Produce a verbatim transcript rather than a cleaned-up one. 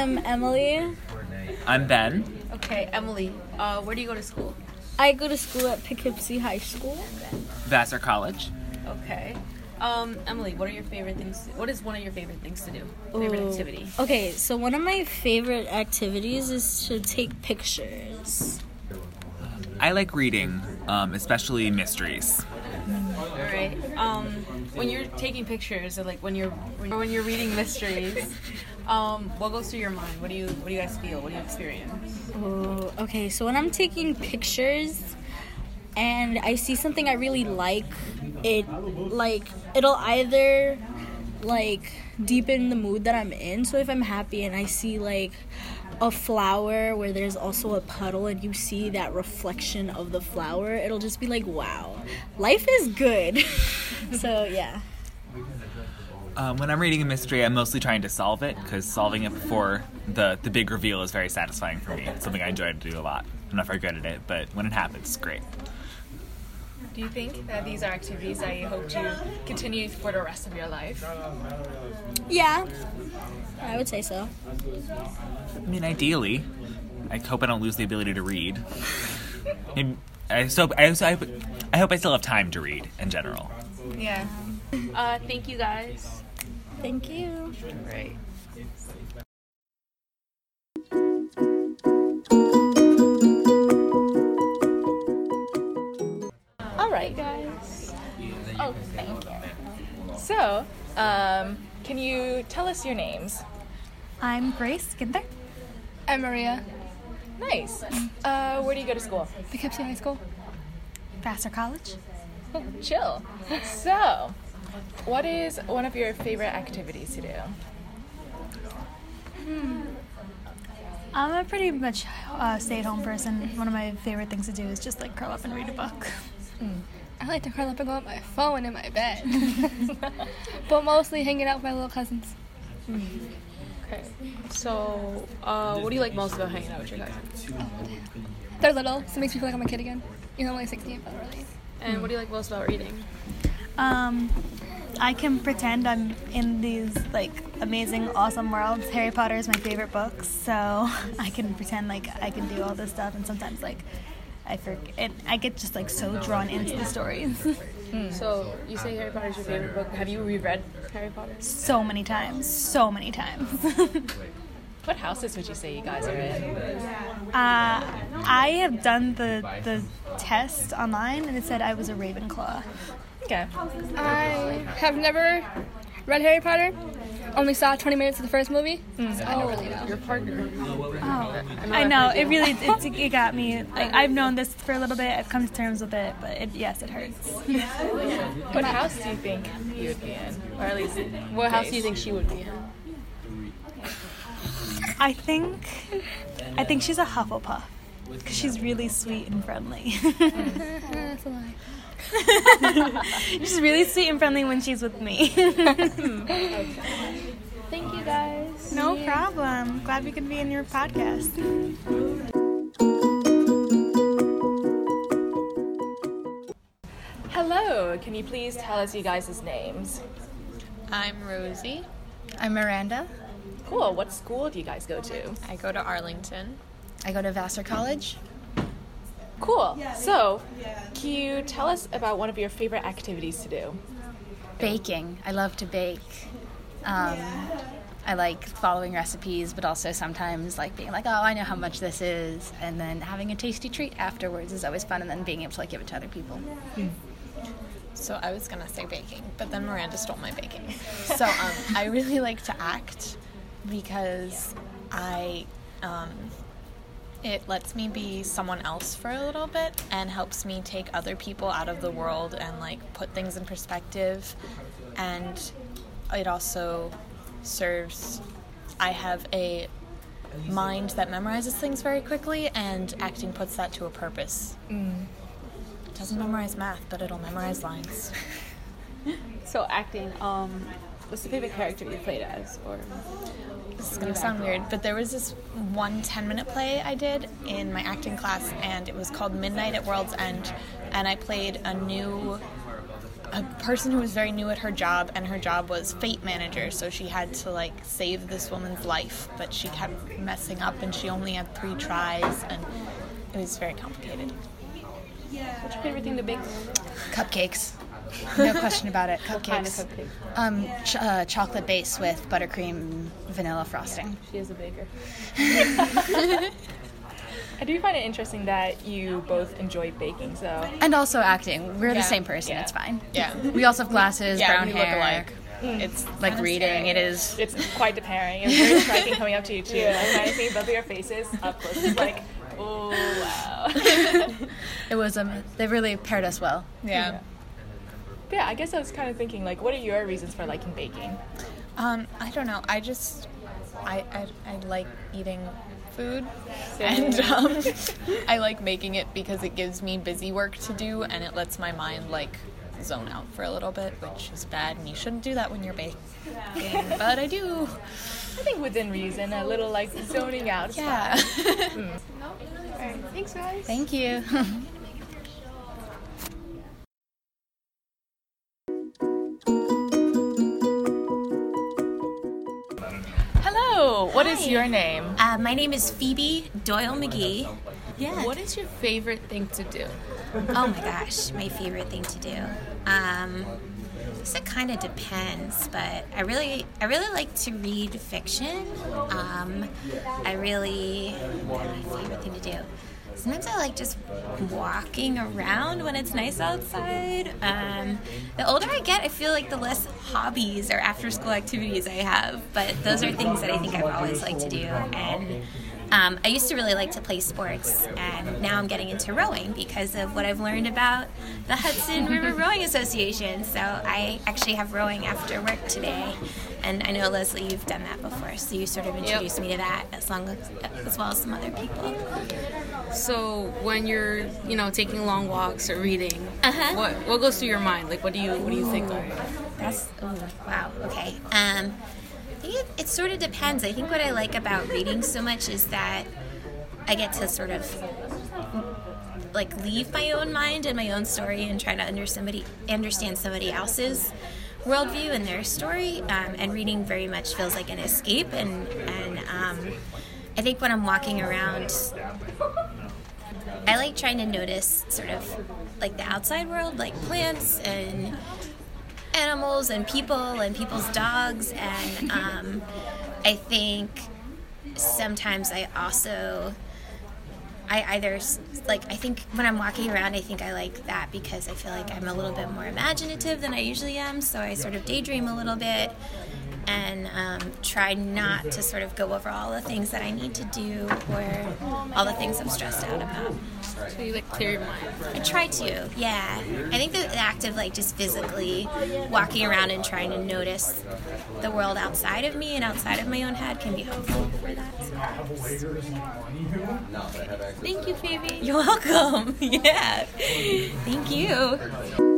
am Emily. I'm Ben. Okay, Emily, uh, where do you go to school? I go to school at Poughkeepsie High School. Vassar College. Okay. Um, Emily, what are your favorite things? What is one of your favorite things to do? Favorite Ooh. activity? Okay, so one of my favorite activities is to take pictures. I like reading, um, especially mysteries. All right. Um, when you're taking pictures, or like when you're when you're, when you're reading mysteries, um, what goes through your mind? What do you what do you guys feel? What do you experience? Oh, okay, so when I'm taking pictures and I see something I really like, it like it'll either like deepen the mood that I'm in. So if I'm happy and I see like a flower where there's also a puddle and you see that reflection of the flower, it'll just be like, wow, life is good. So yeah. Um, when I'm reading a mystery, I'm mostly trying to solve it, because solving it before the, the big reveal is very satisfying for me. It's something I enjoy to do a lot. I'm not very good at it, but when it happens, it's great. Do you think that these are activities that you hope to continue for the rest of your life? Yeah, I would say so. I mean, ideally, I hope I don't lose the ability to read. Maybe, I, so, I, so I, I hope I still have time to read, in general. Yeah. Uh, thank you guys. Thank you. Right. All right, guys. Oh, thank you. So, um, can you tell us your names? I'm Grace Ginther, I'm Maria. Nice. Uh, where do you go to school? Poughkeepsie High School, Vassar College. Chill. So, what is one of your favorite activities to do? I'm a pretty much uh, stay-at-home person. One of my favorite things to do is just like curl up and read a book. I like to curl up and go on my phone in my bed. But mostly hanging out with my little cousins. Okay. So, uh, what do you like most about hanging out with your cousins? They're little, so it makes me feel like I'm a kid again. You know, I'm only sixteen, but really. And what do you like most about reading? Um, I can pretend I'm in these like amazing, awesome worlds. Harry Potter is my favorite book, so I can pretend like I can do all this stuff, and sometimes like I forget. And I get just like so drawn into the stories. So, you say Harry Potter is your favorite book. Have you reread Harry Potter? So many times, so many times. What houses would you say you guys are in? Uh, I have done the the test online, and it said I was a Ravenclaw. Okay. I have never read Harry Potter. Only saw twenty minutes of the first movie. So I don't really know. Your partner. Oh, I know. It really, it, it got me. Like, I've known this for a little bit. I've come to terms with it, but it, yes, it hurts. What house do you think you would be in? Or at least, what house do you think she would be in? I think, I think she's a Hufflepuff because she's really sweet and friendly. That's a lie. She's really sweet and friendly when she's with me. Thank you, guys. No problem. Glad we could be in your podcast. Hello. Can you please tell us you guys' names? I'm Rosie. I'm Miranda. Cool. What school do you guys go to? I go to Arlington. I go to Vassar College. Cool. So, can you tell us about one of your favorite activities to do? Baking. I love to bake. Um, I like following recipes, but also sometimes like being like, oh, I know how much this is, and then having a tasty treat afterwards is always fun, and then being able to like give it to other people. So I was gonna say baking, but then Miranda stole my baking. So um, I really like to act because I, um, it lets me be someone else for a little bit and helps me take other people out of the world and like put things in perspective. And it also serves, I have a mind that memorizes things very quickly, and acting puts that to a purpose. Mm. It doesn't memorize math, but it'll memorize lines. So acting, um, what's the favorite character you played as? Or This is going to sound weird, but there was this one ten-minute play I did in my acting class, and it was called Midnight at World's End, and I played a new a person who was very new at her job, and her job was fate manager, so she had to like save this woman's life, but she kept messing up and she only had three tries, and it was very complicated. What's your favorite thing to bake? Cupcakes. No question about it. What kind of Cupcakes. cupcake? Um, ch- uh, chocolate base with buttercream vanilla frosting. She is a baker. I do find it interesting that you both enjoy baking, so... And also acting. We're Yeah. the same person. Yeah. It's fine. Yeah. We also have glasses, Yeah, brown we look hair. alike. It's Like reading. It is. It's quite deparing. It's very striking coming up to you, too. Like, when I see both of your faces up close, it's like, oh, wow. It was. Um. They really paired us well. Yeah. But yeah, I guess I was kind of thinking, like, what are your reasons for liking baking? Um, I don't know. I just, I, I, I like eating food, and um, I like making it because it gives me busy work to do, and it lets my mind like zone out for a little bit, which is bad, and you shouldn't do that when you're baking. But I do. I think within reason, a little, like, zoning out is Yeah. fine. All right, thanks, guys. Thank you. Hello, what is your name? Uh, my name is Phoebe Doyle McGee. Yeah. What is your favorite thing to do? Oh my gosh, my favorite thing to do. Um, I guess it kind of depends, but I really, I really like to read fiction. Um, I really, what is my favorite thing to do? Sometimes I like just walking around when it's nice outside. Um, the older I get, I feel like the less hobbies or after-school activities I have. But those are things that I think I've always liked to do. And um, I used to really like to play sports, and now I'm getting into rowing because of what I've learned about the Hudson River Rowing Association. So I actually have rowing after work today. And I know, Leslie, you've done that before, so you sort of introduced me to that as long as, as well as some other people. So when you're, you know, taking long walks or reading, Uh-huh. what what goes through your mind? Like, what do you what do you think of? That's ooh, wow. Okay. Um, I think it, it sort of depends. I think what I like about reading so much is that I get to sort of like leave my own mind and my own story and try to under somebody understand somebody else's worldview and their story. Um, and reading very much feels like an escape. And and um, I think when I'm walking around, I like trying to notice sort of like the outside world, like plants and animals and people and people's dogs. And um, I think sometimes I also, I either, like, I think when I'm walking around, I think I like that because I feel like I'm a little bit more imaginative than I usually am. So I sort of daydream a little bit and um, try not to sort of go over all the things that I need to do or all the things I'm stressed out about. So you like clear your mind. I try to, yeah. I think the act of like just physically walking around and trying to notice the world outside of me and outside of my own head can be helpful for that. Thank you, Phoebe. You're welcome. Yeah. Thank you.